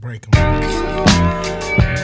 break 'em.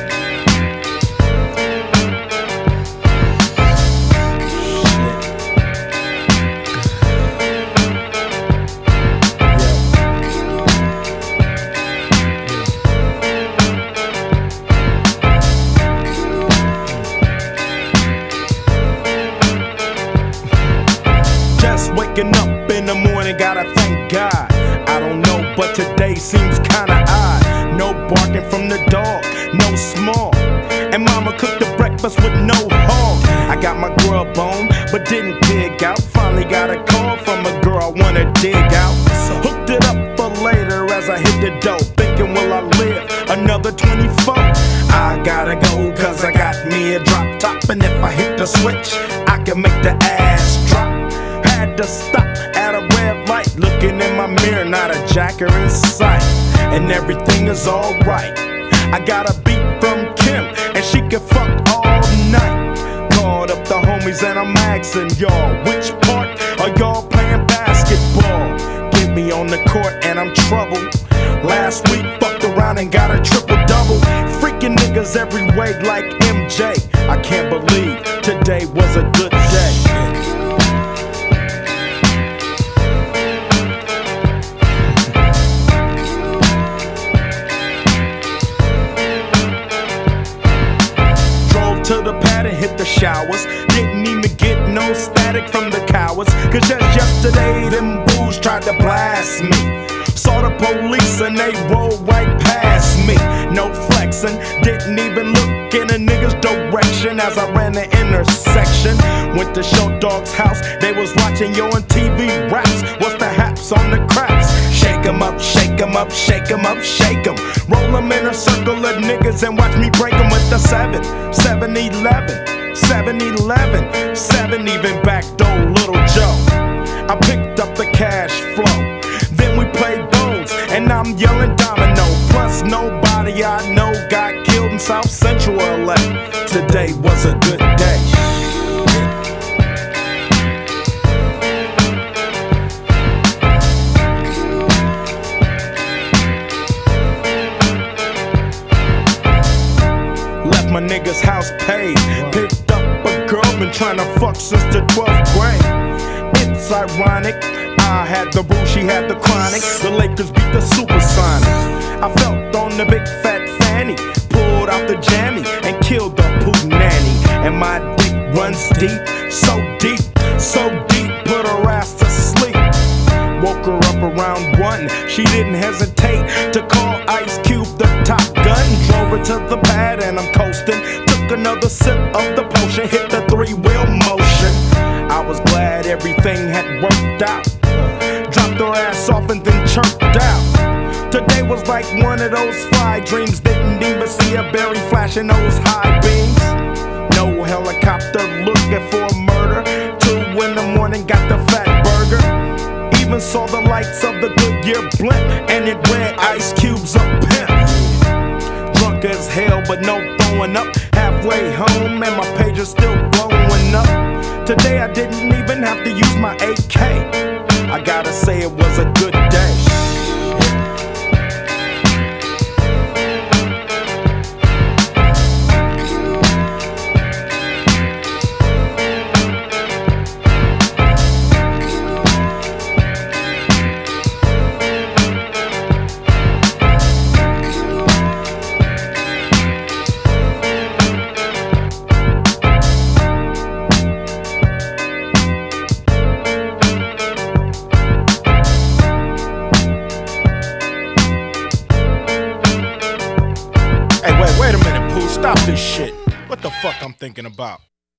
Just waking up in the morning, gotta thank God. I don't know, but today seems kinda odd. No barking from the dog, no small. And mama cooked the breakfast with no hog. I got my grub on, but didn't dig out. Finally got a call from a girl I wanna dig out. Hooked it up for later as I hit the dough. Thinking, will I live another 24? I gotta go, cause I got me a drop top. And if I hit the switch, I can make the ass drop. Had to stop at a red light, looking in my mirror, not a jacker in sight. And everything is alright. I got a beat from Kim, and she can fuck all night. Called up the homies and I'm asking y'all, which part are y'all playing basketball? Get me on the court and I'm troubled. Last week fucked around and got a triple-double. Freaking niggas every way like MJ. I can't believe today was a good day. To the pad and hit the showers. Didn't even get no static from the cowards. Cause just yesterday them fools tried to blast me. Saw the police and they rolled right past me. No flexing, didn't even look in a nigga's direction as I ran the intersection. Went to Show Dog's house, they was watching Yo on TV raps. What's the haps on the craps? Shake 'em up, shake 'em up, shake 'em up, shake 'em. Roll 'em in a circle of niggas and watch me break 'em with the 7-11, 7-11, 7 even backdoor Little Joe. I picked up the cash flow, then we played bones, and I'm yelling domino. Plus nobody I know got killed in South Central LA. Today was a good day. My nigga's house paid. Picked up a girl, been trying to fuck since the 12th grade. It's ironic, I had the boo, she had the chronic. The Lakers beat the Supersonics. I felt on the big fat fanny, pulled out the jammy and killed the poo nanny. And my dick runs deep, so deep, so deep, put her ass to sleep. Woke her up around 1, she didn't hesitate to call Ice Cube the Top Gun. Drove her to the pad and I'm coasting. Took another sip of the potion, hit the 3-wheel motion. I was glad everything had worked out. Dropped her ass off and then chirped out. Today was like one of those fly dreams. Didn't even see a berry flashing those high beams. No helicopter looking for a murder. 2 in the morning, got the fat burger. Even saw the lights of the Goodyear blimp, and it read Ice Cube's a pimp. Drunk as hell, but no throwing up. Halfway home, and my page is still blowing up. Today I didn't even have to use my AK. I gotta say it was a good day. Wait a minute, Pooh, stop this shit. What the fuck I'm thinking about?